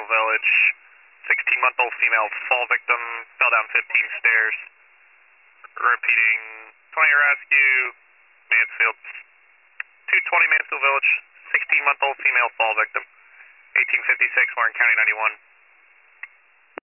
Mansfield Village. 16-month-old female fall victim, fell down 15 stairs. Repeating, 20 rescue, Mansfield, 220 Mansfield Village, 16-month-old female fall victim, 1856 Warren County 91.